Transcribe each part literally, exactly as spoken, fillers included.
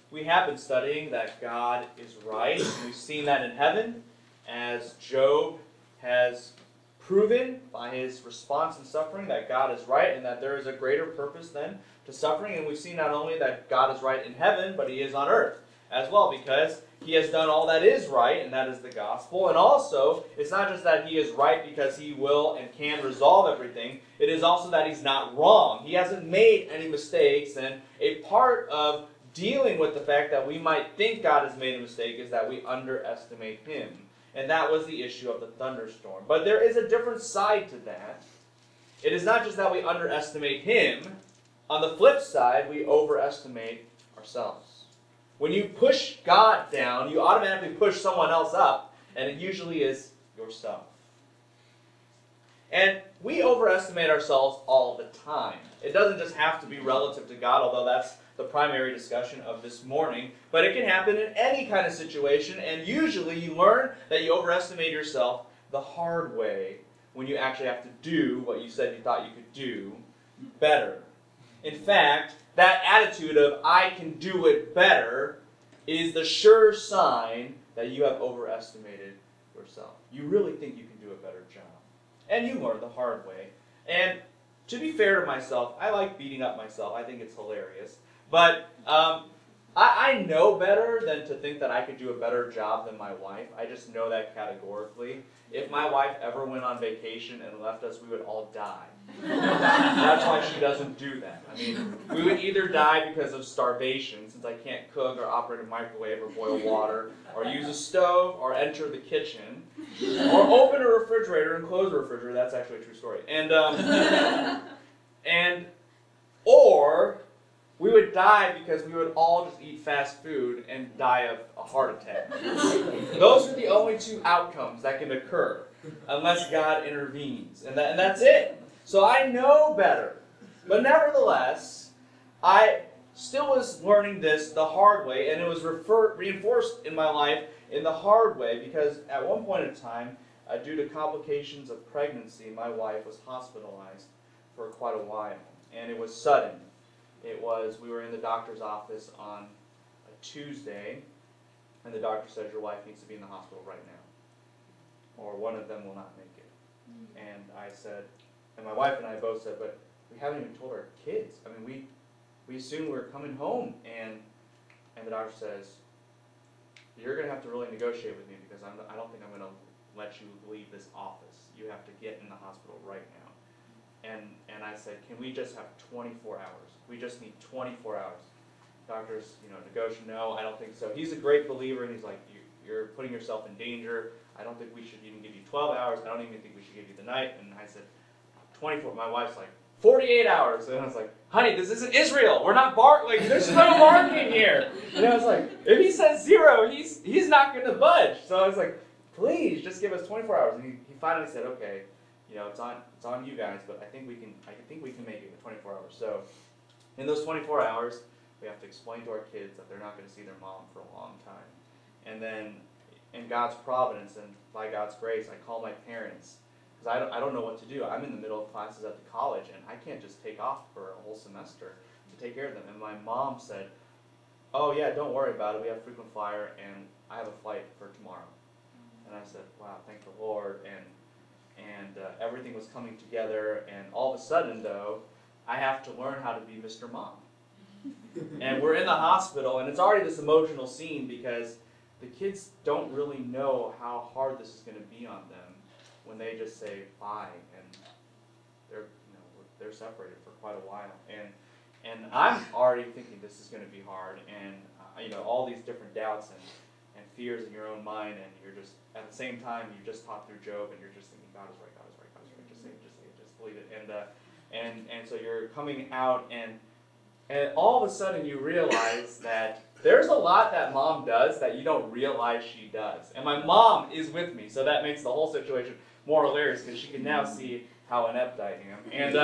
we have been studying that God is right. And we've seen that in heaven, as Job has proven by his response in suffering that God is right and that there is a greater purpose then to suffering. And we've seen not only that God is right in heaven, but he is on earth as well, because he has done all that is right, and that is the gospel. And also, it's not just that he is right because he will and can resolve everything. It is also that he's not wrong. He hasn't made any mistakes, and a part of dealing with the fact that we might think God has made a mistake is that we underestimate him. And that was the issue of the thunderstorm. But there is a different side to that. It is not just that we underestimate him. On the flip side, we overestimate ourselves. When you push God down, you automatically push someone else up, and it usually is yourself. And we overestimate ourselves all the time. It doesn't just have to be relative to God, although that's the primary discussion of this morning, but it can happen in any kind of situation, and usually you learn that you overestimate yourself the hard way when you actually have to do what you said you thought you could do better. In fact, that attitude of, I can do it better, is the sure sign that you have overestimated yourself. You really think you can do a better job. And you learn the hard way. And to be fair to myself, I like beating up myself. I think it's hilarious. But um, I, I know better than to think that I could do a better job than my wife. I just know that categorically. If my wife ever went on vacation and left us, we would all die. That's why she doesn't do that. I mean, we would either die because of starvation, since I can't cook or operate a microwave or boil water, or use a stove, or enter the kitchen, or open a refrigerator and close a refrigerator. That's actually a true story. And, um, and, or we would die because we would all just eat fast food and die of a heart attack. Those are the only two outcomes that can occur unless God intervenes. And, that, and that's it. So I know better. But nevertheless, I still was learning this the hard way, and it was refer- reinforced in my life in the hard way because at one point in time, uh, due to complications of pregnancy, my wife was hospitalized for quite a while. And it was sudden. It was, we were in the doctor's office on a Tuesday, and the doctor said, your wife needs to be in the hospital right now, or one of them will not make it. Mm-hmm. And I said, and my wife and I both said, but we haven't even told our kids. I mean, we we assumed we were coming home, and and the doctor says, you're going to have to really negotiate with me because I'm, I don't think I'm going to let you leave this office. You have to get in the hospital right now. And and I said, can we just have twenty-four hours? We just need twenty-four hours. Doctors, you know, negotiate, no, I don't think so. He's a great believer, and he's like, you, you're putting yourself in danger. I don't think we should even give you twelve hours. I don't even think we should give you the night. And I said, twenty-four. My wife's like, forty-eight hours. And I was like, honey, this isn't Israel. We're not bar like there's no bargaining here. And I was like, if he says zero, he's he's not going to budge. So I was like, please, just give us twenty-four hours. And he, he finally said, okay, you know, it's on it's on you guys, but I think we can I think we can make it in twenty-four hours. So in those twenty-four hours, we have to explain to our kids that they're not going to see their mom for a long time. And then in God's providence and by God's grace, I call my parents. Because I don't, I don't know what to do. I'm in the middle of classes at the college, and I can't just take off for a whole semester to take care of them. And my mom said, oh, yeah, don't worry about it. We have frequent flyer, and I have a flight for tomorrow. And I said, wow, thank the Lord. And, and uh, everything was coming together. And all of a sudden, though, I have to learn how to be Mister Mom. And we're in the hospital, and it's already this emotional scene because the kids don't really know how hard this is going to be on them when they just say bye, and they're you know they're separated for quite a while, and and I'm already thinking this is going to be hard, and uh, you know all these different doubts and, and fears in your own mind, and you're just at the same time you just talked through Job, and you're just thinking God is right, God is right, God is right, just say it, just say it, just believe it, and uh, and and so you're coming out, and and all of a sudden you realize that there's a lot that mom does that you don't realize she does, and my mom is with me, so that makes the whole situation more hilarious because she can now see how inept I am. And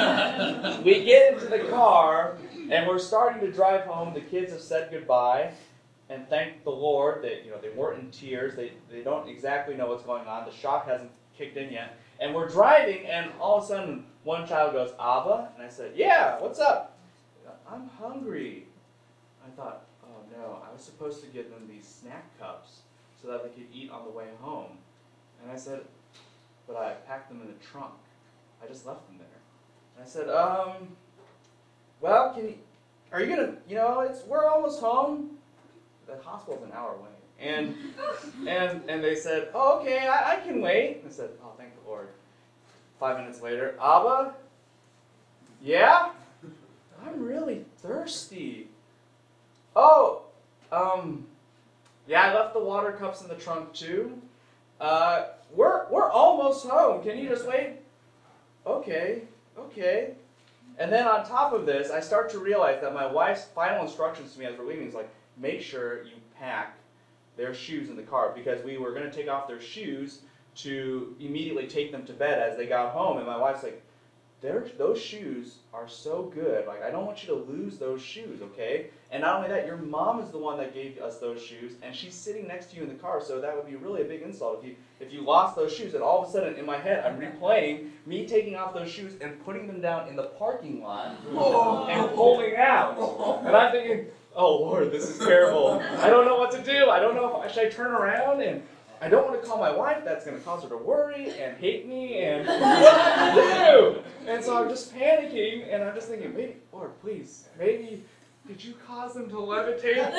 um, we get into the car, and we're starting to drive home. The kids have said goodbye, and thank the Lord that you know they weren't in tears. They they don't exactly know what's going on. The shock hasn't kicked in yet. And we're driving, and all of a sudden, one child goes, Abba? And I said, yeah, what's up? I'm hungry. I thought, oh oh no, I was supposed to give them these snack cups so that they could eat on the way home. And I said, but I packed them in the trunk. I just left them there. And I said, um, well, can you, are you going to, you know, it's we're almost home. The hospital's an hour away. And and and they said, oh, okay, I, I can wait. I said, oh, thank the Lord. Five minutes later, Abba, yeah? I'm really thirsty. Oh, um, yeah, I left the water cups in the trunk too. Uh, we're we're almost home. Can you just wait? Okay, okay. And then on top of this, I start to realize that my wife's final instructions to me as we're leaving is like, make sure you pack their shoes in the car, because we were going to take off their shoes to immediately take them to bed as they got home. And my wife's like, those shoes are so good. Like, I don't want you to lose those shoes, okay? And not only that, your mom is the one that gave us those shoes, and she's sitting next to you in the car, so that would be really a big insult if you if you lost those shoes. And all of a sudden, in my head, I'm replaying me taking off those shoes and putting them down in the parking lot and pulling out. And I'm thinking, oh, Lord, this is terrible. I don't know what to do. I don't know if I should I turn around, and I don't want to call my wife. That's going to cause her to worry and hate me, and what do I do? And so I'm just panicking, and I'm just thinking, maybe, Lord, please, maybe, did you cause them to levitate?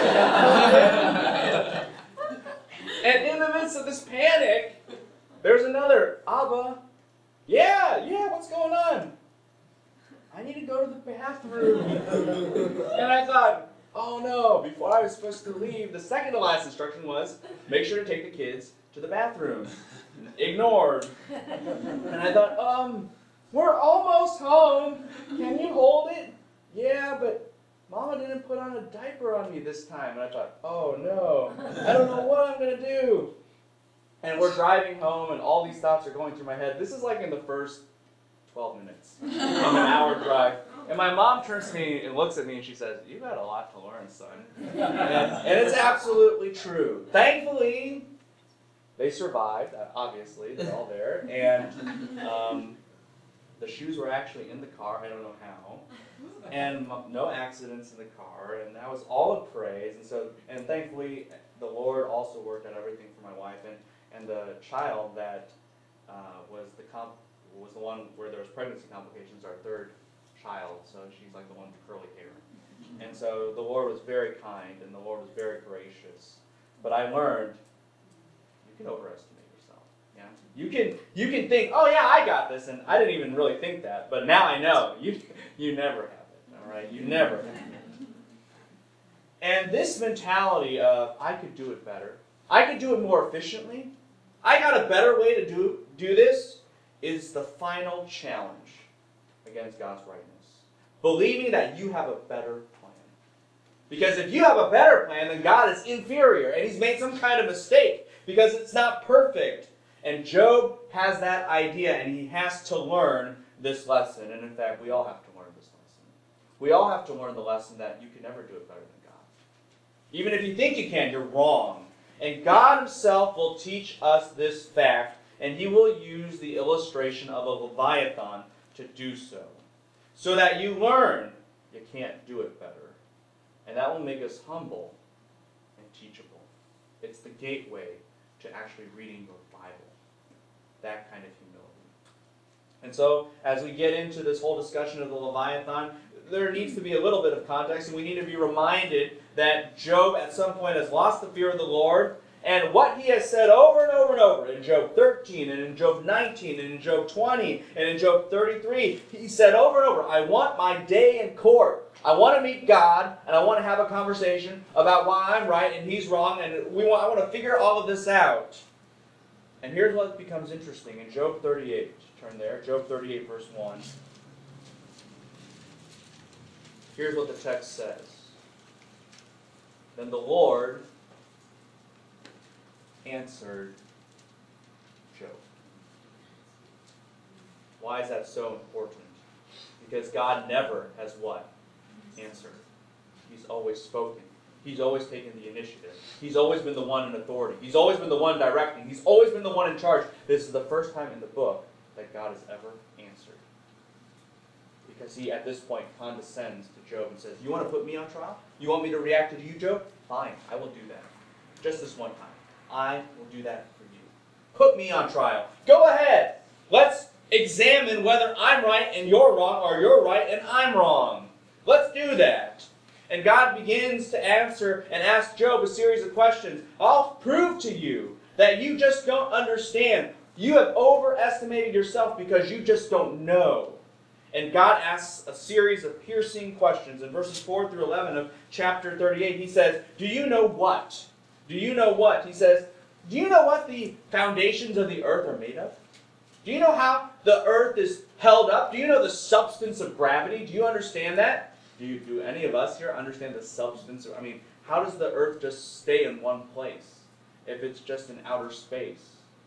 And in the midst of this panic, there's another, Abba, yeah, yeah, what's going on? I need to go to the bathroom. And I thought, oh no, before I was supposed to leave, the second to last instruction was, make sure to take the kids to the bathroom. Ignored. And I thought, um, we're almost home. Can you hold it? Yeah, but Mama didn't put on a diaper on me this time. And I thought, oh no, I don't know what I'm going to do. And we're driving home, and all these thoughts are going through my head. This is like in the first twelve minutes of an hour drive. And my mom turns to me and looks at me and she says, you've had a lot to learn, son. And, and it's absolutely true. Thankfully, they survived, obviously, they're all there. And um, the shoes were actually in the car, I don't know how. And no accidents in the car, and that was all of praise. And so, and thankfully, the Lord also worked on everything for my wife. And, and the child that uh, was the comp was the one where there was pregnancy complications, our third child, so she's like the one with curly hair. And so the Lord was very kind, and the Lord was very gracious. But I learned, you can overestimate yourself. Yeah, you can you can think, oh yeah, I got this, and I didn't even really think that. But now I know you you never have it. All right, you never have it. And this mentality of I could do it better, I could do it more efficiently, I got a better way to do do this, is the final challenge against God's rightness. Believing that you have a better plan. Because if you have a better plan, then God is inferior, and He's made some kind of mistake, because it's not perfect. And Job has that idea, and he has to learn this lesson. And in fact, we all have to learn this lesson. We all have to learn the lesson that you can never do it better than God. Even if you think you can, you're wrong. And God Himself will teach us this fact, and He will use the illustration of a Leviathan to do so. So that you learn you can't do it better. And that will make us humble and teachable. It's the gateway to actually reading your Bible. That kind of humility. And so, as we get into this whole discussion of the Leviathan, there needs to be a little bit of context, and we need to be reminded that Job at some point has lost the fear of the Lord. And what he has said over and over and over in Job thirteen, and in Job nineteen, and in Job twenty, and in Job thirty-three, he said over and over, I want my day in court. I want to meet God, and I want to have a conversation about why I'm right and He's wrong, and we want, I want to figure all of this out. And here's what becomes interesting. In Job thirty-eight, turn there, Job thirty-eight, verse one. Here's what the text says. Then the Lord answered Job. Why is that so important? Because God never has what? Answered. He's always spoken. He's always taken the initiative. He's always been the one in authority. He's always been the one directing. He's always been the one in charge. This is the first time in the book that God has ever answered. Because he, at this point, condescends to Job and says, you want to put me on trial? You want me to react to you, Job? Fine, I will do that. Just this one time. I will do that for you. Put me on trial. Go ahead. Let's examine whether I'm right and you're wrong, or you're right and I'm wrong. Let's do that. And God begins to answer and ask Job a series of questions. I'll prove to you that you just don't understand. You have overestimated yourself because you just don't know. And God asks a series of piercing questions. In verses four through eleven of chapter thirty-eight, he says, do you know what? Do you know what? He says, do you know what the foundations of the earth are made of? Do you know how the earth is held up? Do you know the substance of gravity? Do you understand that? Do, you, do any of us here understand the substance of, I mean, how does the earth just stay in one place if it's just in outer space?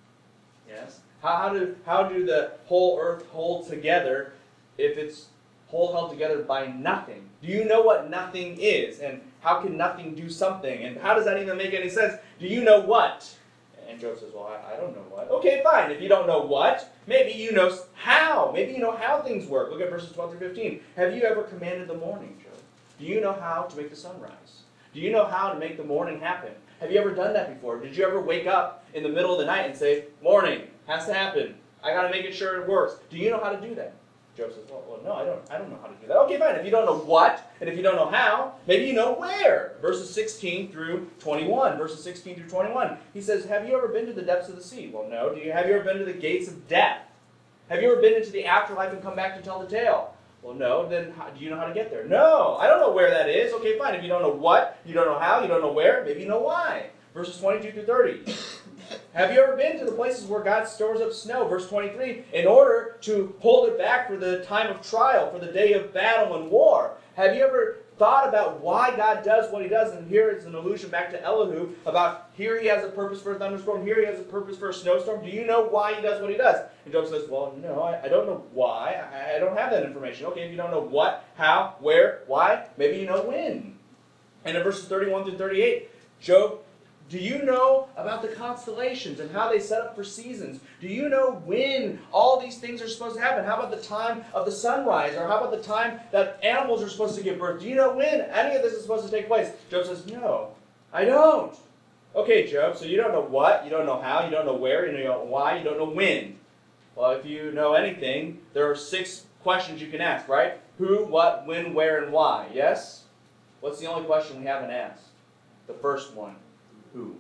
Yes? How, how, do, how do the whole earth hold together if it's whole held together by nothing? Do you know what nothing is? And how can nothing do something? And how does that even make any sense? Do you know what? And Job says, well, I, I don't know what. Okay, fine. If you don't know what, maybe you know how. Maybe you know how things work. Look at verses twelve through fifteen. Have you ever commanded the morning, Job? Do you know how to make the sun rise? Do you know how to make the morning happen? Have you ever done that before? Did you ever wake up in the middle of the night and say, morning, has to happen. I got to make it sure it works. Do you know how to do that? Job says, well, well, no, I don't, I don't know how to do that. Okay, fine. If you don't know what, and if you don't know how, maybe you know where. Verses sixteen through twenty-one. Verses sixteen through twenty-one. He says, have you ever been to the depths of the sea? Well, no. Do you, have you ever been to the gates of death? Have you ever been into the afterlife and come back to tell the tale? Well, no. Then how, do you know how to get there? No. I don't know where that is. Okay, fine. If you don't know what, you don't know how, you don't know where, maybe you know why. Verses twenty-two through thirty. Have you ever been to the places where God stores up snow? Verse twenty-three, in order to hold it back for the time of trial, for the day of battle and war. Have you ever thought about why God does what he does? And here is an allusion back to Elihu about here he has a purpose for a thunderstorm, here he has a purpose for a snowstorm. Do you know why he does what he does? And Job says, well, no, I, I don't know why. I, I don't have that information. Okay, if you don't know what, how, where, why, maybe you know when. And in verses thirty-one through thirty-eight, Job, do you know about the constellations and how they set up for seasons? Do you know when all these things are supposed to happen? How about the time of the sunrise? Or how about the time that animals are supposed to give birth? Do you know when any of this is supposed to take place? Job says, no, I don't. Okay, Job, so you don't know what, you don't know how, you don't know where, you don't know why, you don't know when. Well, if you know anything, there are six questions you can ask, right? Who, what, when, where, and why, yes? What's the only question we haven't asked? The first one. Who?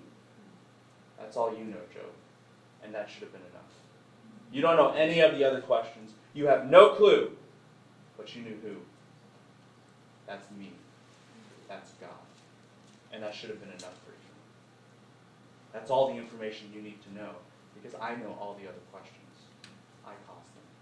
That's all you know, Job. And that should have been enough. You don't know any of the other questions. You have no clue. But you knew who. That's me. That's God. And that should have been enough for you. That's all the information you need to know. Because I know all the other questions. I caused them.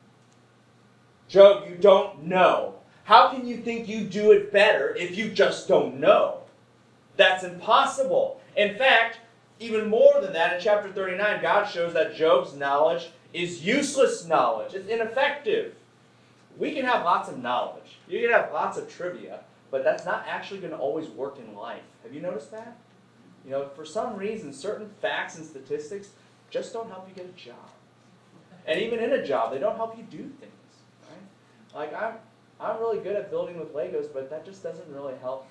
Job, you don't know. How can you think you do it better if you just don't know? That's impossible. In fact, even more than that, in chapter thirty-nine, God shows that Job's knowledge is useless knowledge. It's ineffective. We can have lots of knowledge. You can have lots of trivia, but that's not actually going to always work in life. Have you noticed that? You know, for some reason, certain facts and statistics just don't help you get a job. And even in a job, they don't help you do things. Right? Like, I'm, I'm really good at building with Legos, but that just doesn't really help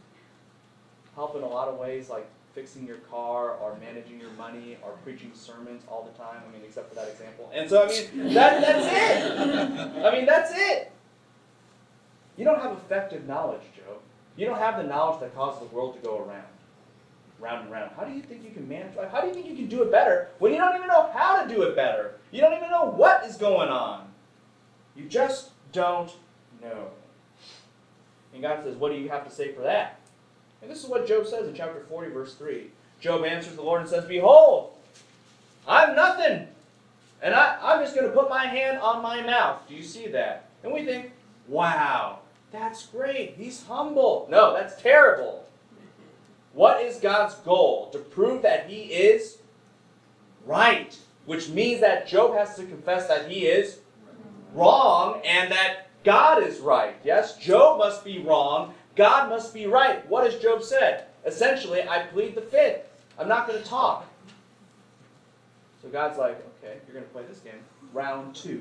help in a lot of ways, like fixing your car or managing your money or preaching sermons all the time. I mean, except for that example. And so, I mean, that, that's it. I mean, that's it. You don't have effective knowledge, Job. You don't have the knowledge that causes the world to go around. Round and round. How do you think you can manage life? How do you think you can do it better when you don't even know how to do it better? You don't even know what is going on. You just don't know. And God says, what do you have to say for that? And this is what Job says in chapter forty, verse three. Job answers the Lord and says, behold, I'm nothing. And I, I'm just going to put my hand on my mouth. Do you see that? And we think, wow, that's great. He's humble. No, that's terrible. What is God's goal? To prove that he is right. Which means that Job has to confess that he is wrong and that God is right. Yes, Job must be wrong. God must be right. What has Job said? Essentially, I plead the fifth. I'm not going to talk. So God's like, okay, you're going to play this game. round two.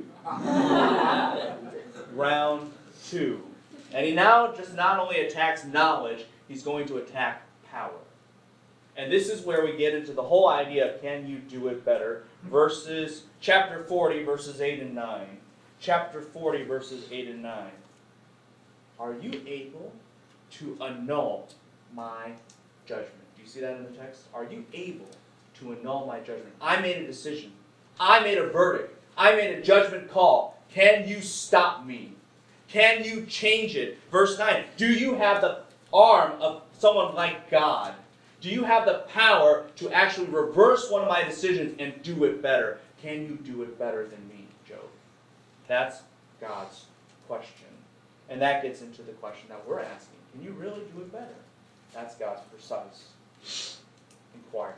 Round two. And he now just not only attacks knowledge, he's going to attack power. And this is where we get into the whole idea of can you do it better? Verses, chapter forty, verses eight and nine. Chapter forty, verses eight and nine. Are you able to annul my judgment? Do you see that in the text? Are you able to annul my judgment? I made a decision. I made a verdict. I made a judgment call. Can you stop me? Can you change it? Verse nine. Do you have the arm of someone like God? Do you have the power to actually reverse one of my decisions and do it better? Can you do it better than me, Job? That's God's question. And that gets into the question that we're asking. Can you really do it better? That's God's precise inquiry.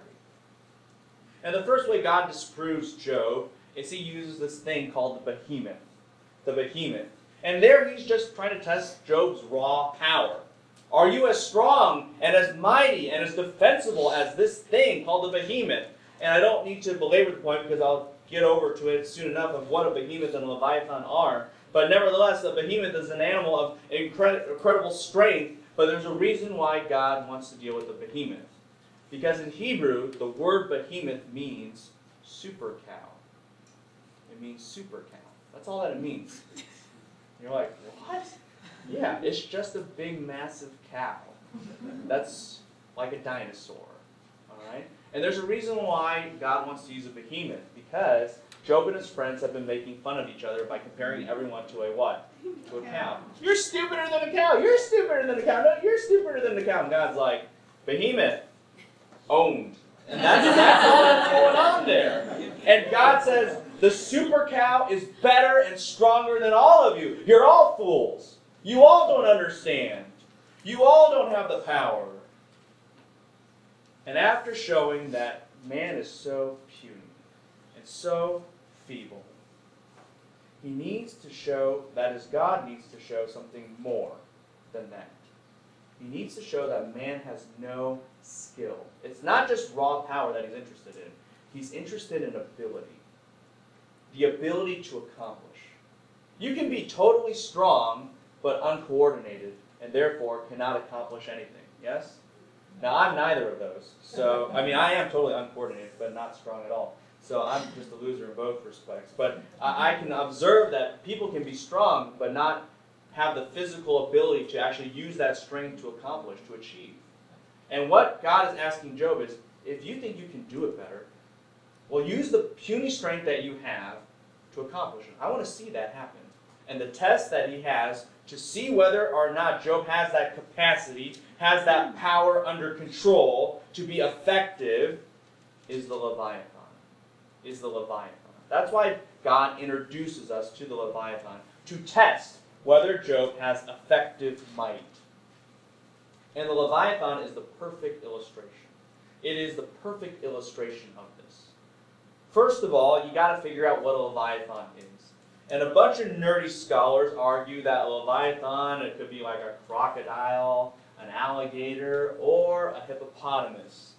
And the first way God disproves Job is he uses this thing called the behemoth. The behemoth. And there he's just trying to test Job's raw power. Are you as strong and as mighty and as defensible as this thing called the behemoth? And I don't need to belabor the point because I'll get over to it soon enough of what a behemoth and a leviathan are. But nevertheless, the behemoth is an animal of incredi- incredible strength, but there's a reason why God wants to deal with the behemoth. Because in Hebrew, the word behemoth means super cow. It means super cow. That's all that it means. You're like, what? Yeah, it's just a big, massive cow. That's like a dinosaur. All right? And there's a reason why God wants to use a behemoth. Because Job and his friends have been making fun of each other by comparing everyone to a what? To a cow. You're stupider than a cow. You're stupider than a cow. No, you're stupider than a cow. And God's like, behemoth. Owned. And that's, that's all that's going on there. And God says, the super cow is better and stronger than all of you. You're all fools. You all don't understand. You all don't have the power. And after showing that man is so puny and so feeble, he needs to show, that is, God needs to show something more than that. He needs to show that man has no skill. It's not just raw power that he's interested in. He's interested in ability. The ability to accomplish. You can be totally strong, but uncoordinated, and therefore cannot accomplish anything. Yes? Now, I'm neither of those. So, I mean, I am totally uncoordinated, but not strong at all. So I'm just a loser in both respects. But I, I can observe that people can be strong, but not have the physical ability to actually use that strength to accomplish, to achieve. And what God is asking Job is, if you think you can do it better, well, use the puny strength that you have to accomplish it. I want to see that happen. And the test that he has to see whether or not Job has that capacity, has that power under control to be effective, is the Leviathan. Is the Leviathan. That's why God introduces us to the Leviathan, to test whether Job has effective might. And the Leviathan is the perfect illustration. It is the perfect illustration of this. First of all, you got to figure out what a Leviathan is. And a bunch of nerdy scholars argue that a Leviathan, it could be like a crocodile, an alligator, or a hippopotamus.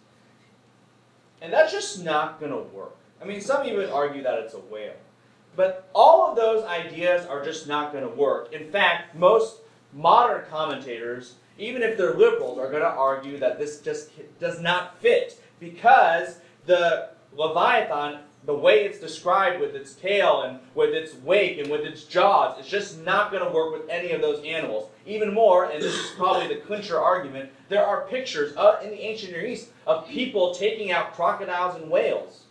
And that's just not going to work. I mean, some even argue that it's a whale. But all of those ideas are just not going to work. In fact, most modern commentators, even if they're liberals, are going to argue that this just does not fit because the Leviathan, the way it's described with its tail and with its wake and with its jaws, it's just not going to work with any of those animals. Even more, and this is probably the clincher argument, there are pictures of, in the ancient Near East of people taking out crocodiles and whales.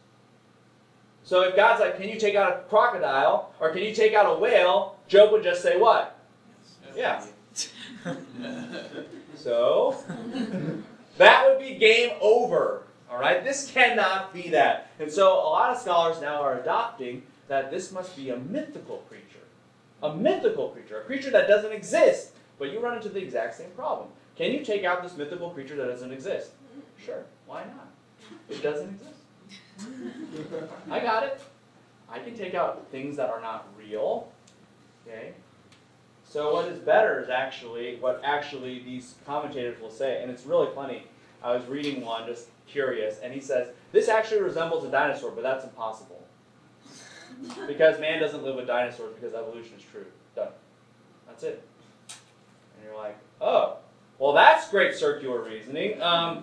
So if God's like, can you take out a crocodile, or can you take out a whale, Job would just say what? Yes. Yeah. So, that would be game over. All right? This cannot be that. And so a lot of scholars now are adopting that this must be a mythical creature. A mythical creature. A creature that doesn't exist. But you run into the exact same problem. Can you take out this mythical creature that doesn't exist? Sure. Why not? It doesn't exist. I got it. I can take out things that are not real. Okay? So what is better is actually what actually these commentators will say. And it's really funny. I was reading one, just curious, and he says, this actually resembles a dinosaur, but that's impossible. Because man doesn't live with dinosaurs because evolution is true. Done. That's it. And you're like, oh, well, that's great circular reasoning. Um,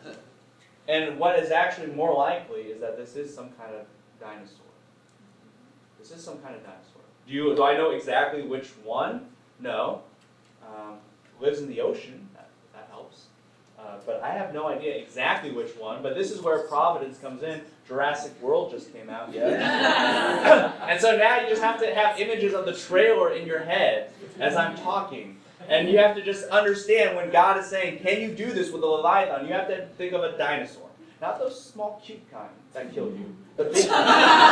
and what is actually more likely is that this is some kind of dinosaur. This is some kind of dinosaur. Do you? Do I know exactly which one? No. Um, lives in the ocean. That, that helps. Uh, but I have no idea exactly which one. But this is where Providence comes in. Jurassic World just came out, yeah. And so now you just have to have images of the trailer in your head as I'm talking. And you have to just understand when God is saying, can you do this with a Leviathan? You have to think of a dinosaur. Not those small, cute kind that kill you. The big ones.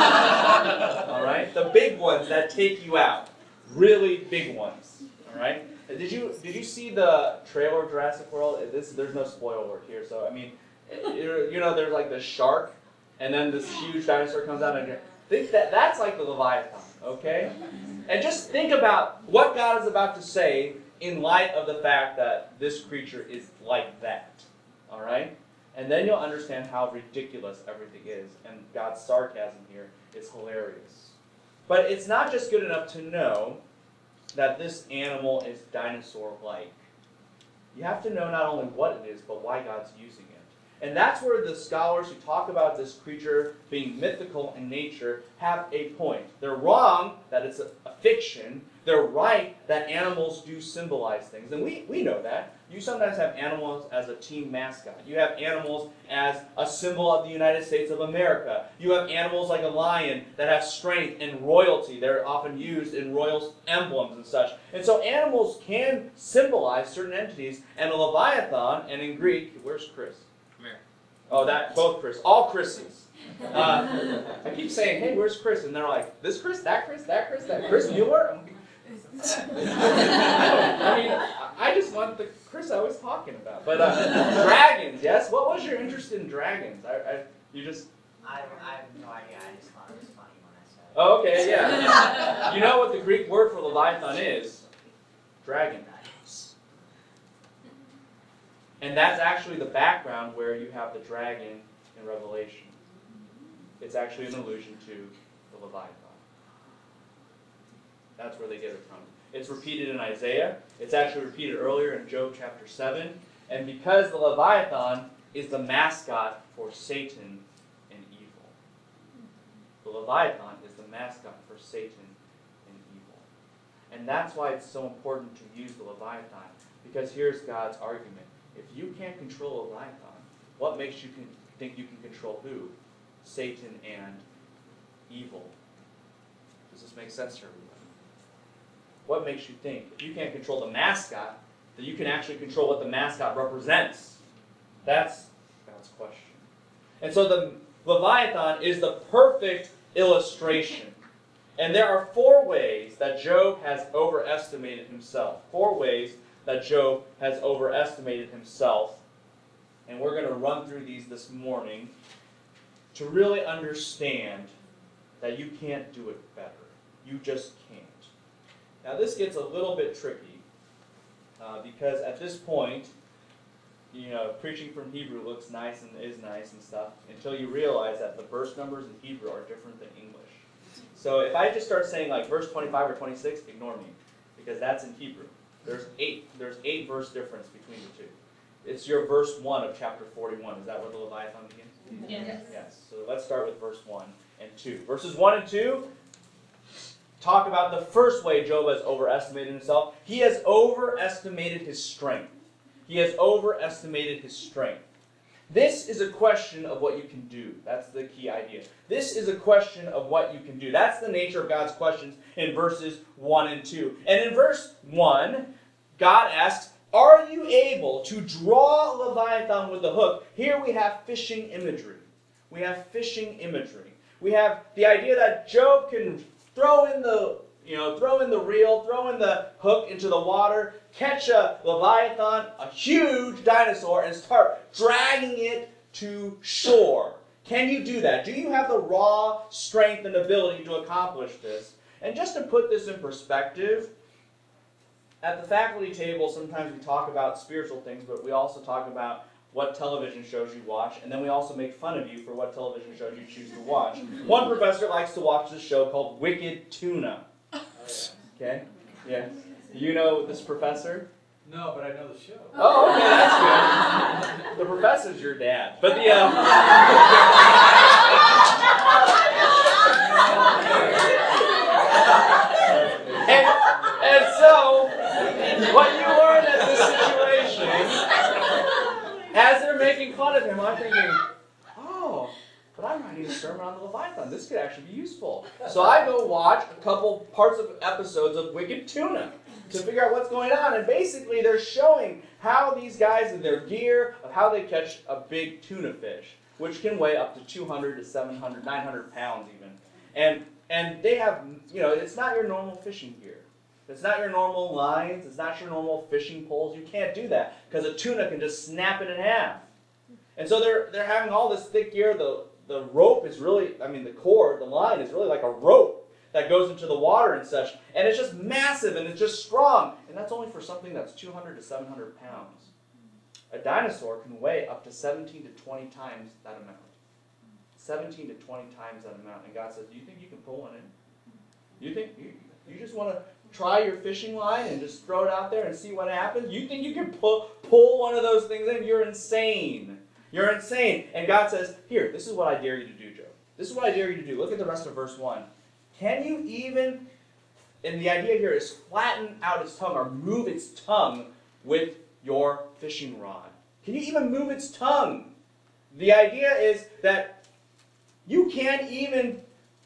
All right? The big ones that take you out. Really big ones. All right? Did you did you see the trailer of Jurassic World? This there's no spoiler work here. So I mean, you know, there's like the shark, and then this huge dinosaur comes out, and you think that that's like the Leviathan. Okay? And just think about what God is about to say in light of the fact that this creature is like that. All right? And then you'll understand how ridiculous everything is. And God's sarcasm here is hilarious. But it's not just good enough to know that this animal is dinosaur-like. You have to know not only what it is, but why God's using it. And that's where the scholars who talk about this creature being mythical in nature have a point. They're wrong that it's a, a fiction. They're right that animals do symbolize things. And we, we know that. You sometimes have animals as a team mascot. You have animals as a symbol of the United States of America. You have animals like a lion that have strength and royalty. They're often used in royal emblems and such. And so animals can symbolize certain entities. And a Leviathan, and in Greek, where's Chris? Come here. Oh, that, both Chris. All Chris's. Uh, I keep saying, hey, where's Chris? And they're like, this Chris, that Chris, that Chris, that Chris Mueller? I'm like, I mean, I just want the Chris I was talking about. But uh, dragons, yes? What was your interest in dragons? I, I, you just... I, I have no idea. I just thought it was funny when I said it. Oh, okay, yeah. You know what the Greek word for Leviathan is? Dragon. And that's actually the background where you have the dragon in Revelation. It's actually an allusion to the Leviathan. That's where they get it from. It's repeated in Isaiah. It's actually repeated earlier in Job chapter seven. And because the Leviathan is the mascot for Satan and evil. The Leviathan is the mascot for Satan and evil. And that's why it's so important to use the Leviathan. Because here's God's argument. If you can't control a Leviathan, what makes you can, think you can control who? Satan and evil. Does this make sense to everybody? What makes you think, if you can't control the mascot, that you can actually control what the mascot represents? That's God's question. And so the Leviathan is the perfect illustration. And there are four ways that Job has overestimated himself. Four ways that Job has overestimated himself. And we're going to run through these this morning to really understand that you can't do it better. You just can't. Now this gets a little bit tricky uh, because at this point, you know, preaching from Hebrew looks nice and is nice and stuff until you realize that the verse numbers in Hebrew are different than English. So if I just start saying like verse twenty-five or twenty-six, ignore me because that's in Hebrew. There's eight. There's eight verse difference between the two. It's your verse one of chapter forty-one. Is that where the Leviathan begins? Yes. Yes. So let's start with verse one and two. Verses one and two talk about the first way Job has overestimated himself. He has overestimated his strength. He has overestimated his strength. This is a question of what you can do. That's the key idea. This is a question of what you can do. That's the nature of God's questions in verses one and two. And in verse one, God asks, are you able to draw a Leviathan with a hook? Here we have fishing imagery. We have fishing imagery. We have the idea that Job can throw in the, you know, throw in the reel, throw in the hook into the water, catch a Leviathan, a huge dinosaur, and start dragging it to shore. Can you do that? Do you have the raw strength and ability to accomplish this? And just to put this in perspective, at the faculty table, sometimes we talk about spiritual things, but we also talk about what television shows you watch, and then we also make fun of you for what television shows you choose to watch. One professor likes to watch this show called Wicked Tuna. Okay? Yeah. You know this professor? No, but I know the show. Oh, okay, that's good. The professor's your dad. But the, uh... and, and so, what you learn at this situation, as they're making fun of him, I'm thinking, oh, but I'm writing a sermon on the Leviathan. This could actually be useful. So I go watch a couple parts of episodes of Wicked Tuna to figure out what's going on. And basically they're showing how these guys in their gear, of how they catch a big tuna fish, which can weigh up to two hundred to seven hundred, nine hundred pounds even. And and they have, you know, it's not your normal fishing gear. It's not your normal lines. It's not your normal fishing poles. You can't do that because a tuna can just snap it in half. And so they're they're having all this thick gear. The the rope is really, I mean, the cord, the line is really like a rope that goes into the water and such. And it's just massive and it's just strong. And that's only for something that's two hundred to seven hundred pounds. A dinosaur can weigh up to seventeen to twenty times that amount. seventeen to twenty times that amount. And God says, do you think you can pull one in? You think you, you just want to try your fishing line and just throw it out there and see what happens? You think you can pull, pull one of those things in? You're insane. You're insane. And God says, here, this is what I dare you to do, Job. This is what I dare you to do. Look at the rest of verse one. Can you even, and the idea here is flatten out its tongue or move its tongue with your fishing rod? Can you even move its tongue? The idea is that you can't even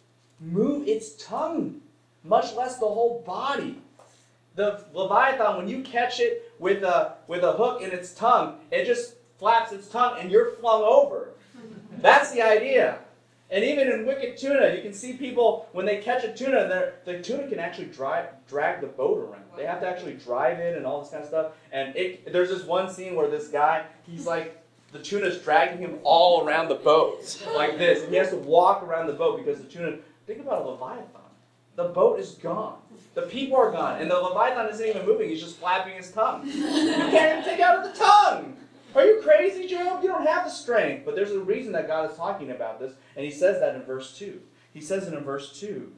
move its tongue, much less the whole body. The Leviathan, when you catch it with a, with a hook in its tongue, it just flaps its tongue and you're flung over. That's the idea. And even in Wicked Tuna, you can see people, when they catch a tuna, the tuna can actually drive, drag the boat around. They have to actually drive in and all this kind of stuff. And it, there's this one scene where this guy, he's like, the tuna's dragging him all around the boat, like this. And he has to walk around the boat because the tuna, think about a Leviathan. The boat is gone. The people are gone. And the Leviathan isn't even moving. He's just flapping his tongue. You can't even take out the tongue. Are you crazy, Job? You don't have the strength. But there's a reason that God is talking about this. And he says that in verse two. He says it in verse two.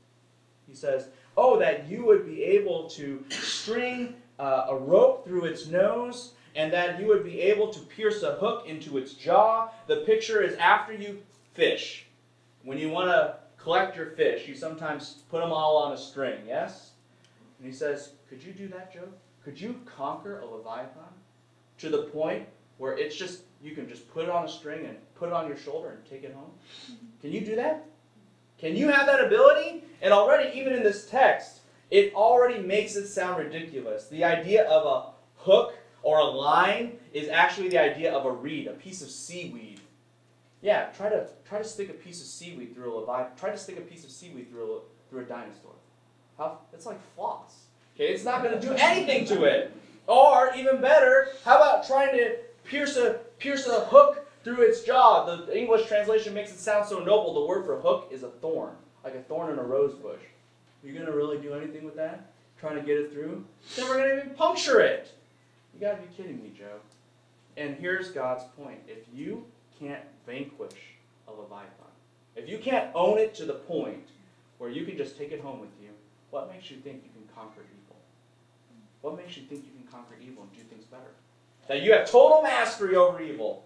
He says, oh, that you would be able to string uh, a rope through its nose, and that you would be able to pierce a hook into its jaw. The picture is after you fish. When you want to collect your fish, you sometimes put them all on a string, yes? And he says, could you do that, Job? Could you conquer a Leviathan to the point where it's just, you can just put it on a string and put it on your shoulder and take it home? Can you do that? Can you have that ability? And already, even in this text, it already makes it sound ridiculous. The idea of a hook or a line is actually the idea of a reed, a piece of seaweed. Yeah, try to try to stick a piece of seaweed through a Leviathan. Try to stick a piece of seaweed through a, through a dinosaur. How? It's like floss. Okay, it's not going to do anything to it. Or even better, how about trying to pierce a pierce a hook through its jaw? The English translation makes it sound so noble. The word for hook is a thorn, like a thorn in a rose bush. Are you going to really do anything with that? Trying to get it through? Then we're going to even puncture it. You got to be kidding me, Joe. And here's God's point. If you can't vanquish a Leviathan, if you can't own it to the point where you can just take it home with you, what makes you think you can conquer evil? What makes you think you can conquer evil and do things better? That you have total mastery over evil.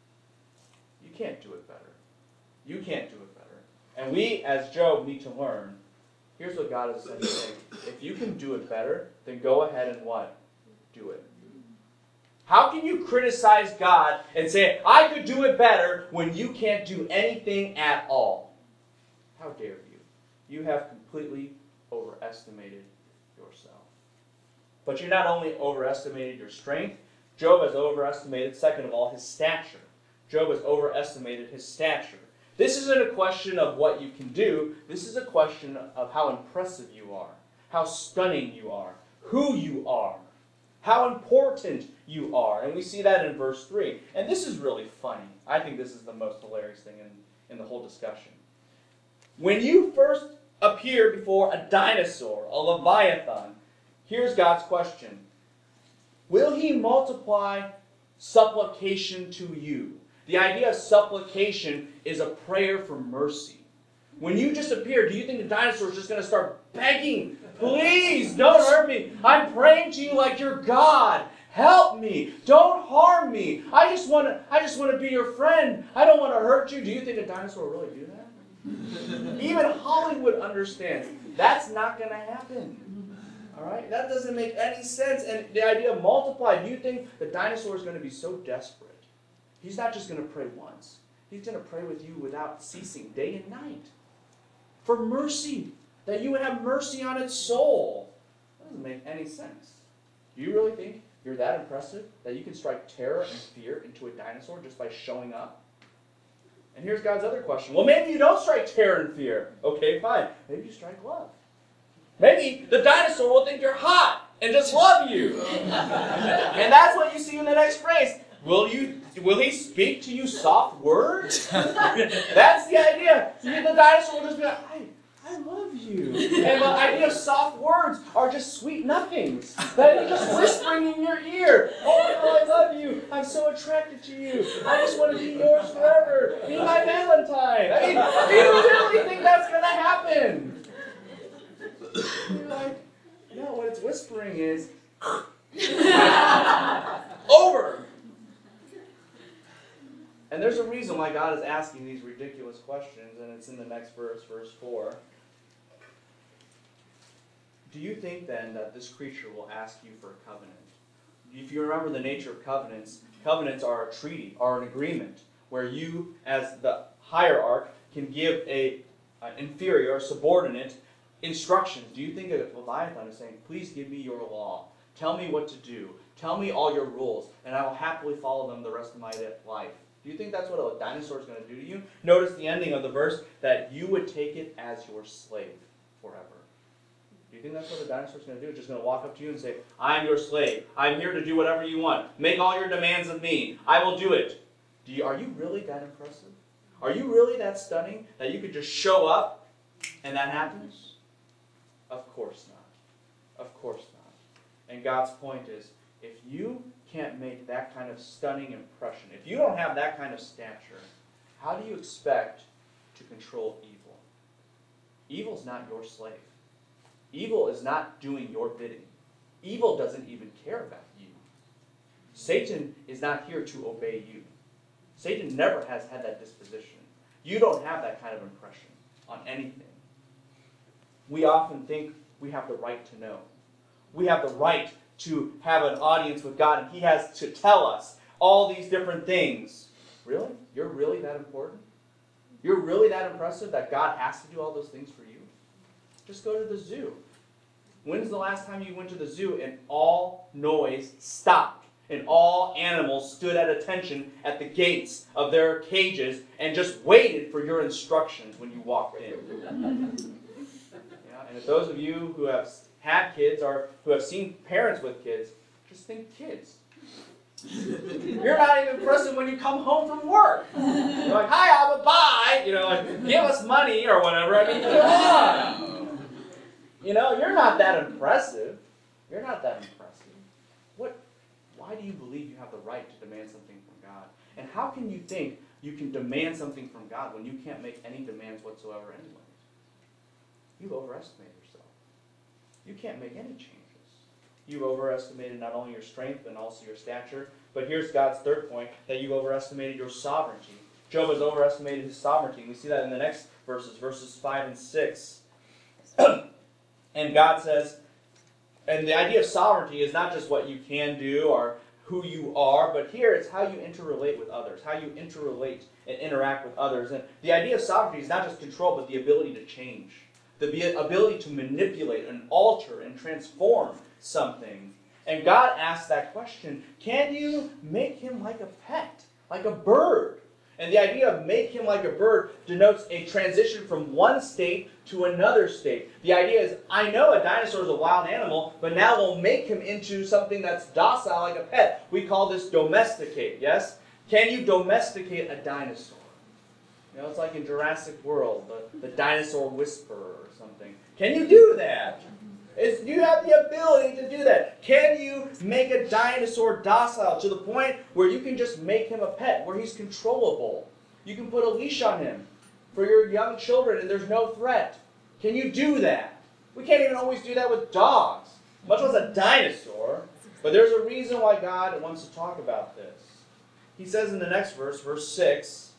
You can't do it better. You can't do it better. And we, as Job, need to learn. Here's what God has said today. If you can do it better, then go ahead and what? Do it. How can you criticize God and say, I could do it better, when you can't do anything at all? How dare you? You have completely overestimated yourself. But you not only overestimated your strength, Job has overestimated, second of all, his stature. Job has overestimated his stature. This isn't a question of what you can do. This is a question of how impressive you are, how stunning you are, who you are, how important you are. And we see that in verse three. And this is really funny. I think this is the most hilarious thing in, in the whole discussion. When you first appear before a dinosaur, a Leviathan, here's God's question. Will he multiply supplication to you. The idea of supplication is a prayer for mercy. When you disappear, do you think the dinosaur is just going to start begging, please don't hurt me. I'm praying to you like you're God. Help me. Don't harm me. I just want to I just want to be your friend. I don't want to hurt you. Do you think a dinosaur will really do that? Even Hollywood understands that's not going to happen. All right? That doesn't make any sense. And the idea of multiply, do you think the dinosaur is going to be so desperate? He's not just going to pray once. He's going to pray with you without ceasing, day and night. For mercy, that you would have mercy on its soul. That doesn't make any sense. Do you really think you're that impressive that you can strike terror and fear into a dinosaur just by showing up? And here's God's other question. Well, maybe you don't strike terror and fear. Okay, fine. Maybe you strike love. Maybe the dinosaur will think you're hot and just love you. And that's what you see in the next phrase. Will you? Will he speak to you soft words? That's the idea. The dinosaur will just be like, I, I love you. And the idea of soft words are just sweet nothings. That he's just whispering in your ear. Oh, I love you. I'm so attracted to you. I just want to be yours forever. Be my Valentine. I mean, do you really think that's going to happen? You're like, no, what it's whispering is, over. And there's a reason why God is asking these ridiculous questions, and it's in the next verse, verse four. Do you think then that this creature will ask you for a covenant? If you remember the nature of covenants, covenants are a treaty, are an agreement, where you, as the hierarch, can give a, an inferior or subordinate instructions. Do you think that Leviathan is saying, please give me your law, tell me what to do, tell me all your rules, and I will happily follow them the rest of my life? Do you think that's what a dinosaur is going to do to you? Notice the ending of the verse, that you would take it as your slave forever. Do you think that's what a dinosaur is going to do? It's just going to walk up to you and say, I'm your slave. I'm here to do whatever you want. Make all your demands of me. I will do it. Do you, are you really that impressive? Are you really that stunning that you could just show up and that happens? Of course not. Of course not. And God's point is, if you can't make that kind of stunning impression, if you don't have that kind of stature, how do you expect to control evil? Evil's not your slave. Evil is not doing your bidding. Evil doesn't even care about you. Satan is not here to obey you. Satan never has had that disposition. You don't have that kind of impression on anything. We often think we have the right to know. We have the right to have an audience with God, and He has to tell us all these different things. Really? You're really that important? You're really that impressive that God has to do all those things for you? Just go to the zoo. When's the last time you went to the zoo and all noise stopped and all animals stood at attention at the gates of their cages and just waited for your instructions when you walked in? Yeah, and if those of you who have had kids or who have seen parents with kids, just think kids. You're not even present when you come home from work. You're like, hi, Abba, bye. You know, like, give us money or whatever. I mean, come on. You know, you're not that impressive. You're not that impressive. What? Why do you believe you have the right to demand something from God? And how can you think you can demand something from God when you can't make any demands whatsoever anyways? You've overestimated yourself. You can't make any changes. You've overestimated not only your strength, but also your stature. But here's God's third point, that you've overestimated your sovereignty. Job has overestimated his sovereignty. We see that in the next verses, verses five and six. And God says, and the idea of sovereignty is not just what you can do or who you are, but here it's how you interrelate with others, how you interrelate and interact with others. And the idea of sovereignty is not just control, but the ability to change. The ability to manipulate and alter and transform something. And God asks that question, can you make him like a pet, like a bird? And the idea of make him like a bird denotes a transition from one state to another state. The idea is, I know a dinosaur is a wild animal, but now we'll make him into something that's docile like a pet. We call this domesticate, yes? Can you domesticate a dinosaur? You know, it's like in Jurassic World, the, the dinosaur whisperer or something. Can you do that? Is you have the ability to do that. Can you make a dinosaur docile to the point where you can just make him a pet, where he's controllable? You can put a leash on him for your young children and there's no threat. Can you do that? We can't even always do that with dogs, much less a dinosaur. But there's a reason why God wants to talk about this. He says in the next verse, verse six,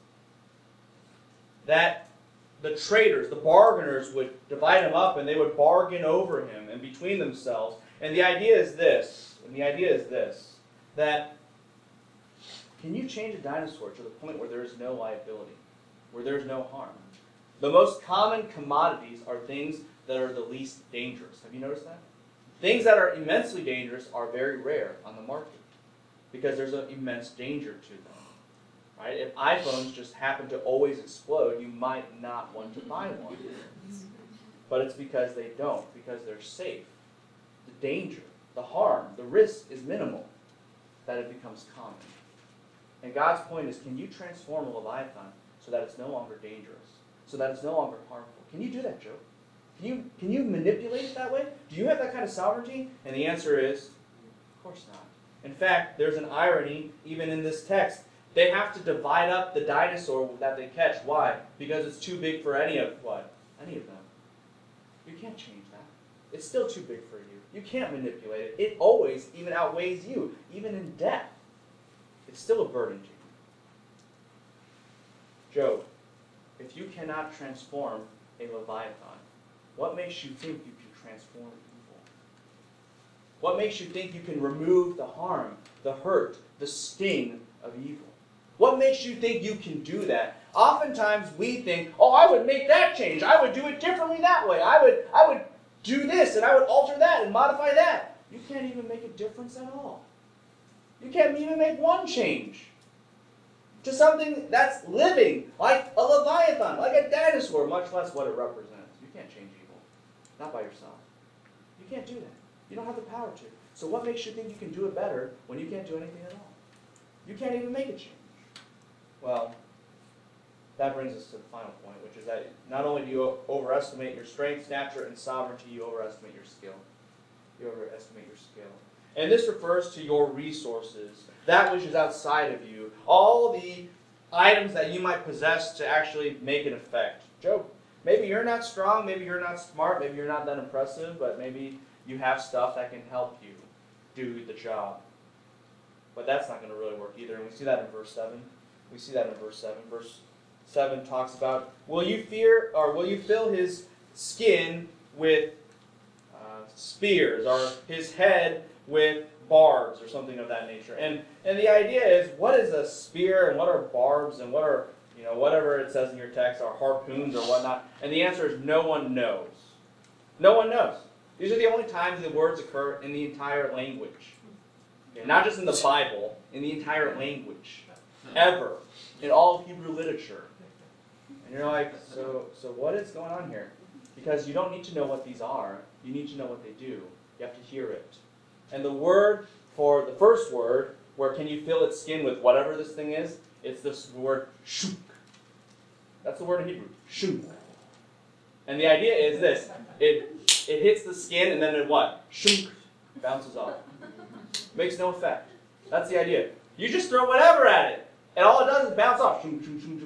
that the traders, the bargainers, would divide him up and they would bargain over him and between themselves. And the idea is this, and the idea is this, that can you change a dinosaur to the point where there is no liability, where there is no harm? The most common commodities are things that are the least dangerous. Have you noticed that? Things that are immensely dangerous are very rare on the market because there's an immense danger to them. Right? If iPhones just happen to always explode, you might not want to buy one. But it's because they don't, because they're safe. The danger, the harm, the risk is minimal, that it becomes common. And God's point is, can you transform a Leviathan so that it's no longer dangerous, so that it's no longer harmful? Can you do that, Job? Can you, can you manipulate it that way? Do you have that kind of sovereignty? And the answer is, of course not. In fact, there's an irony even in this text. They have to divide up the dinosaur that they catch. Why? Because it's too big for any of what? Any of them. You can't change that. It's still too big for you. You can't manipulate it. It always even outweighs you, even in death. It's still a burden to you. Job, if you cannot transform a Leviathan, what makes you think you can transform evil? What makes you think you can remove the harm, the hurt, the sting of evil? What makes you think you can do that? Oftentimes we think, oh, I would make that change. I would do it differently that way. I would, I would do this and I would alter that and modify that. You can't even make a difference at all. You can't even make one change to something that's living, like a Leviathan, like a dinosaur, much less what it represents. You can't change evil. Not by yourself. You can't do that. You don't have the power to. So what makes you think you can do it better when you can't do anything at all? You can't even make a change. Well, that brings us to the final point, which is that not only do you overestimate your strength, stature, and sovereignty, you overestimate your skill. You overestimate your skill. And this refers to your resources, that which is outside of you, all the items that you might possess to actually make an effect. Job, maybe you're not strong, maybe you're not smart, maybe you're not that impressive, but maybe you have stuff that can help you do the job. But that's not going to really work either, and we see that in verse seven. We see that in verse seven. Verse seven talks about, will you fear, or will you fill his skin with uh, spears, or his head with barbs, or something of that nature? And and the idea is, what is a spear, and what are barbs, and what are, you know, whatever it says in your text, are harpoons or whatnot? And the answer is, no one knows. No one knows. These are the only times the words occur in the entire language. Okay? Not just in the Bible, in the entire language. Ever. In all of Hebrew literature. And you're like, so so what is going on here? Because you don't need to know what these are. You need to know what they do. You have to hear it. And the word for the first word, where can you fill its skin with whatever this thing is, it's this word shuk. That's the word in Hebrew. Shuk. And the idea is this. It it hits the skin and then it what? Shuk. Bounces off. Makes no effect. That's the idea. You just throw whatever at it. And all it does is bounce off. And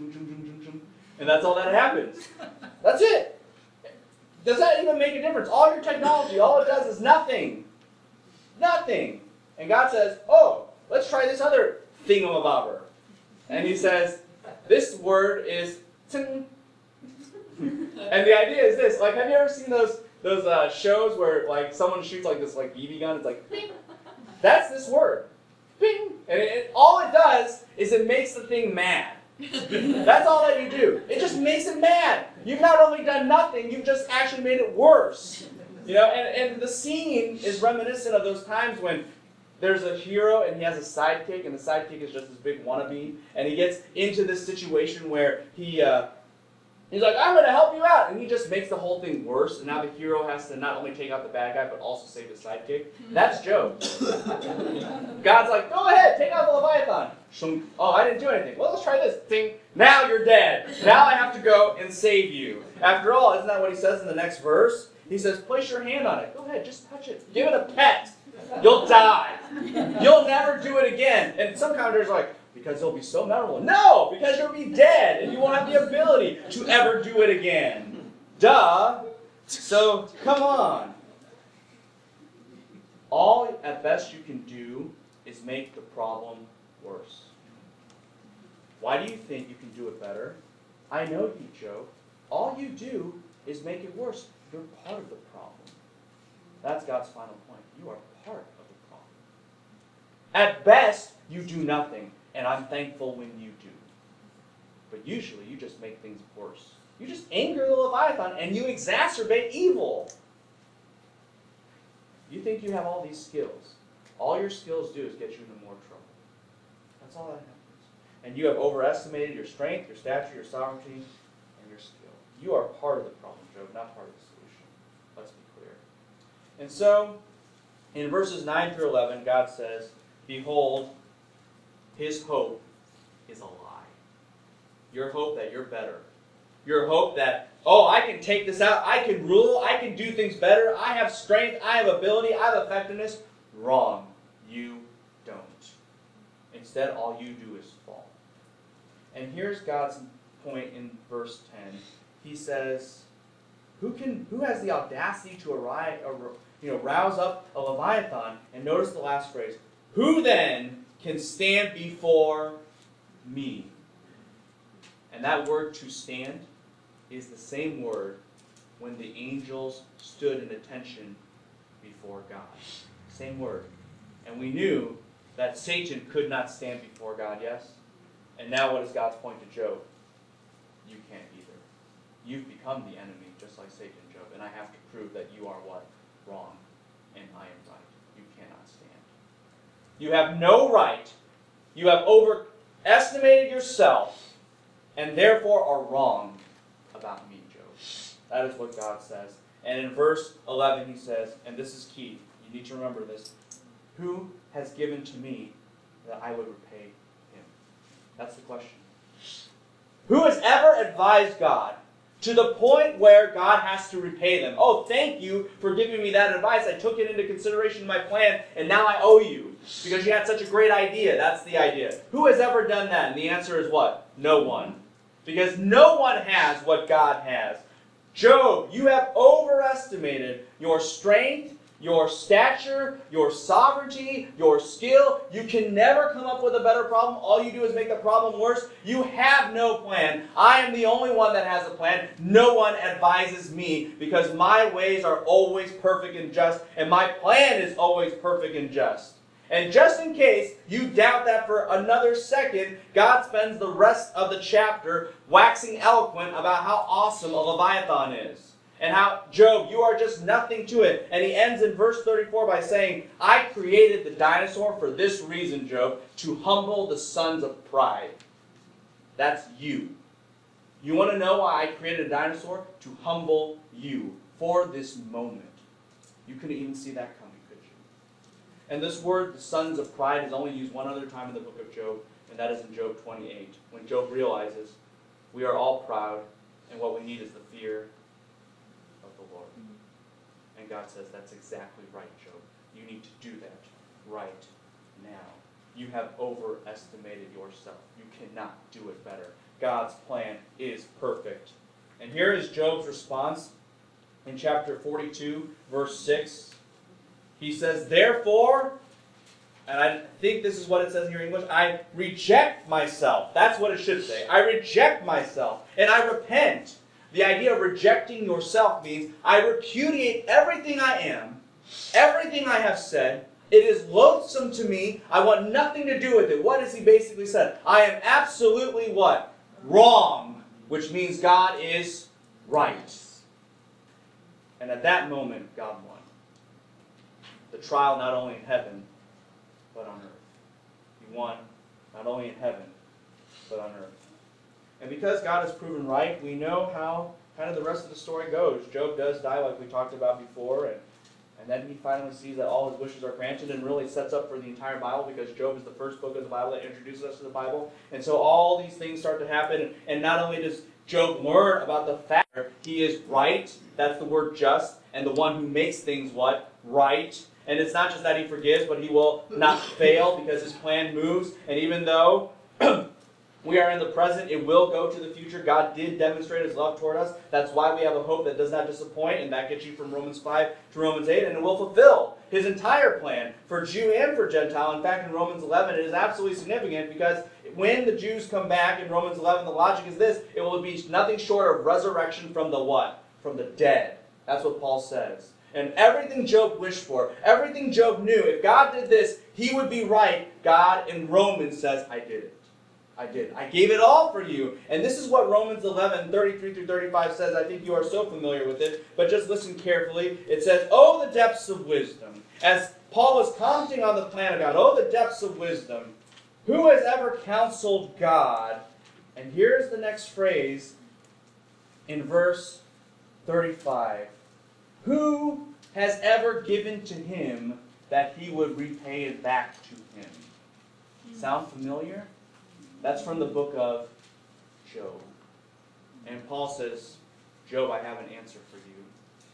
that's all that happens. That's it. Does that even make a difference? All your technology, all it does is nothing. Nothing. And God says, oh, let's try this other thingamabobber. And he says, this word is ting. And the idea is this. Like, have you ever seen those those uh, shows where like someone shoots like this like B B gun? It's like, bing. That's this word. Bing. And it, it, all it does is it makes the thing mad. That's all that you do. It just makes it mad. You've not only done nothing, you've just actually made it worse. You know, and, and the scene is reminiscent of those times when there's a hero and he has a sidekick, and the sidekick is just this big wannabe, and he gets into this situation where he uh, he's like, I'm going to help you out, and he just makes the whole thing worse, and now the hero has to not only take out the bad guy, but also save his sidekick. That's Job. God's like, go ahead, take out the Leviathan. Oh, I didn't do anything. Well, let's try this thing. Now you're dead. Now I have to go and save you. After all, isn't that what he says in the next verse? He says, place your hand on it. Go ahead, just touch it. Give it a pet. You'll die. You'll never do it again. And some commentators are like, because it'll be so memorable. No, because you'll be dead and you won't have the ability to ever do it again. Duh. So, come on. All at best you can do is make the problem worse. Why do you think you can do it better? I know you, Job. All you do is make it worse. You're part of the problem. That's God's final point. You are part of the problem. At best, you do nothing, and I'm thankful when you do. But usually, you just make things worse. You just anger the Leviathan, and you exacerbate evil. You think you have all these skills. All your skills do is get you into more trouble. That's all that happens. And you have overestimated your strength, your stature, your sovereignty, and your skill. You are part of the problem, Job, not part of the solution. Let's be clear. And so, in verses nine through eleven, God says, behold, his hope is a lie. Your hope that you're better. Your hope that, oh, I can take this out, I can rule, I can do things better, I have strength, I have ability, I have effectiveness. Wrong. You don't. Instead, all you do is fall. And here's God's point in verse ten. He says, who can, who has the audacity to arise, you know, rouse up a Leviathan? And notice the last phrase. Who then can stand before me? And that word to stand is the same word when the angels stood in attention before God. Same word. And we knew that Satan could not stand before God, yes? And now what is God's point to Job? You can't either. You've become the enemy, just like Satan, Job. And I have to prove that you are what? Wrong. And I am right. You cannot stand. You have no right. You have overestimated yourself, and therefore are wrong about me, Job. That is what God says. And in verse eleven he says, and this is key, you need to remember this, who has given to me that I would repay him? That's the question. Who has ever advised God to the point where God has to repay them? Oh, thank you for giving me that advice. I took it into consideration in my plan, and now I owe you because you had such a great idea. That's the idea. Who has ever done that? And the answer is what? No one. Because no one has what God has. Job, you have overestimated your strength, your stature, your sovereignty, your skill. You can never come up with a better problem. All you do is make the problem worse. You have no plan. I am the only one that has a plan. No one advises me because my ways are always perfect and just, and my plan is always perfect and just. And just in case you doubt that for another second, God spends the rest of the chapter waxing eloquent about how awesome a Leviathan is. And how, Job, you are just nothing to it. And he ends in verse thirty-four by saying, I created the dinosaur for this reason, Job, to humble the sons of pride. That's you. You want to know why I created a dinosaur? To humble you for this moment. You couldn't even see that coming, could you? And this word, the sons of pride, is only used one other time in the book of Job, and that is in Job twenty-eight, when Job realizes we are all proud, and what we need is the fear of the Lord. And God says, that's exactly right, Job. You need to do that right now. You have overestimated yourself. You cannot do it better. God's plan is perfect. And here is Job's response in chapter forty-two, verse six. He says, therefore, and I think this is what it says here in English, I reject myself. That's what it should say. I reject myself, and I repent. The idea of rejecting yourself means I repudiate everything I am, everything I have said. It is loathsome to me. I want nothing to do with it. What has he basically said? I am absolutely what? Wrong. Which means God is right. And at that moment, God won. The trial not only in heaven, but on earth. He won not only in heaven, but on earth. And because God is proven right, we know how kind of the rest of the story goes. Job does die like we talked about before, and, and then he finally sees that all his wishes are granted and really sets up for the entire Bible because Job is the first book of the Bible that introduces us to the Bible. And so all these things start to happen, and not only does Job learn about the fact that he is right, that's the word just, and the one who makes things what? Right. And it's not just that he forgives, but he will not fail because his plan moves. And even though we are in the present, it will go to the future. God did demonstrate his love toward us. That's why we have a hope that does not disappoint, and that gets you from Romans five to Romans eight, and it will fulfill his entire plan for Jew and for Gentile. In fact, in Romans eleven, it is absolutely significant because when the Jews come back in Romans eleven, the logic is this: it will be nothing short of resurrection from the what? From the dead. That's what Paul says. And everything Job wished for, everything Job knew, if God did this, he would be right. God in Romans says, I did it. I did. I gave it all for you. And this is what Romans eleven, thirty-three through thirty-five says. I think you are so familiar with it, but just listen carefully. It says, oh, the depths of wisdom. As Paul is commenting on the plan of God, oh, the depths of wisdom. Who has ever counseled God? And here's the next phrase in verse thirty-five. Who has ever given to him that he would repay it back to him? Sound familiar? That's from the book of Job. And Paul says, Job, I have an answer for you.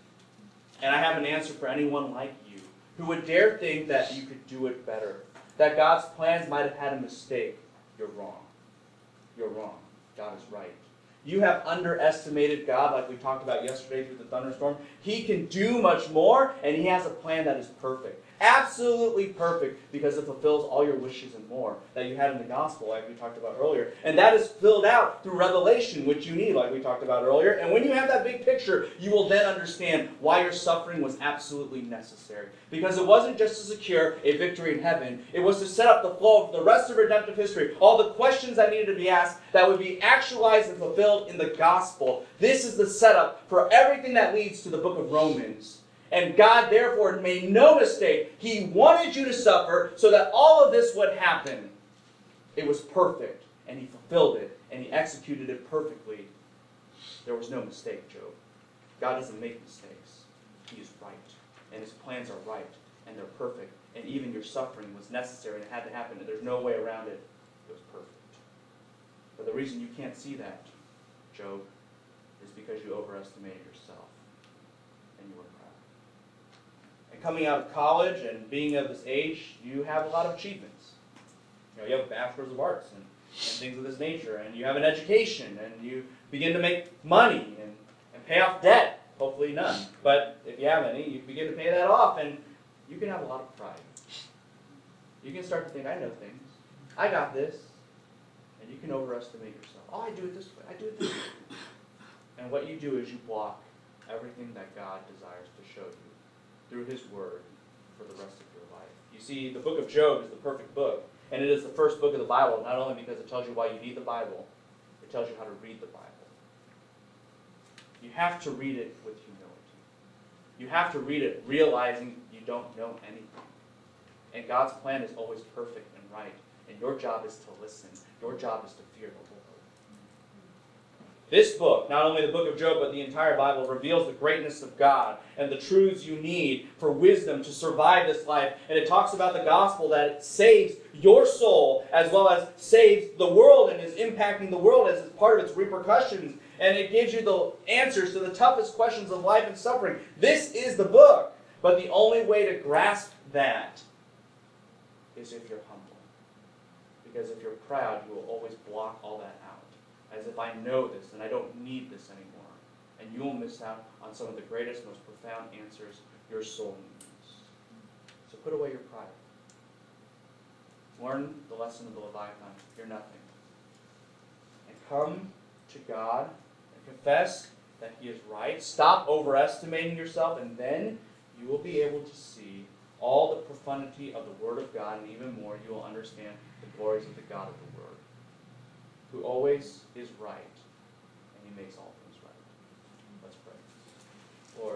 And I have an answer for anyone like you who would dare think that you could do it better. That God's plans might have had a mistake. You're wrong. You're wrong. God is right. You have underestimated God like we talked about yesterday through the thunderstorm. He can do much more, and he has a plan that is perfect. Absolutely perfect, because it fulfills all your wishes and more that you had in the gospel, like we talked about earlier. And that is filled out through revelation, which you need, like we talked about earlier. And when you have that big picture, you will then understand why your suffering was absolutely necessary. Because it wasn't just to secure a victory in heaven. It was to set up the flow of the rest of redemptive history. All the questions that needed to be asked that would be actualized and fulfilled in the gospel. This is the setup for everything that leads to the book of Romans. And God, therefore, made no mistake. He wanted you to suffer so that all of this would happen. It was perfect, and he fulfilled it, and he executed it perfectly. There was no mistake, Job. God doesn't make mistakes. He is right, and his plans are right, and they're perfect. And even your suffering was necessary, and it had to happen, and there's no way around it. It was perfect. But the reason you can't see that, Job, is because you overestimated yourself, and you were proud. And coming out of college and being of this age, you have a lot of achievements. You know, you have a bachelor's of arts and, and things of this nature, and you have an education, and you begin to make money and, and pay off debt. Hopefully none. But if you have any, you begin to pay that off, and you can have a lot of pride. You can start to think, I know things. I got this. And you can overestimate yourself. Oh, I do it this way. I do it this way. And what you do is you block everything that God desires to show you through his word for the rest of your life. You see, the book of Job is the perfect book. And it is the first book of the Bible, not only because it tells you why you need the Bible, it tells you how to read the Bible. You have to read it with humility. You have to read it realizing you don't know anything. And God's plan is always perfect and right. And your job is to listen. Your job is to fear the Lord. This book, not only the book of Job, but the entire Bible, reveals the greatness of God and the truths you need for wisdom to survive this life. And it talks about the gospel that it saves your soul as well as saves the world and is impacting the world as part of its repercussions. And it gives you the answers to the toughest questions of life and suffering. This is the book. But the only way to grasp that is if you're humble. Because if you're proud, you will always block all that out. As if I know this and I don't need this anymore. And you will miss out on some of the greatest, most profound answers your soul needs. So put away your pride. Learn the lesson of the Leviathan. You're nothing. And come to God and confess that he is right. Stop overestimating yourself, and then you will be able to see all the profundity of the Word of God, and even more, you will understand the glories of the God of the Word, who always is right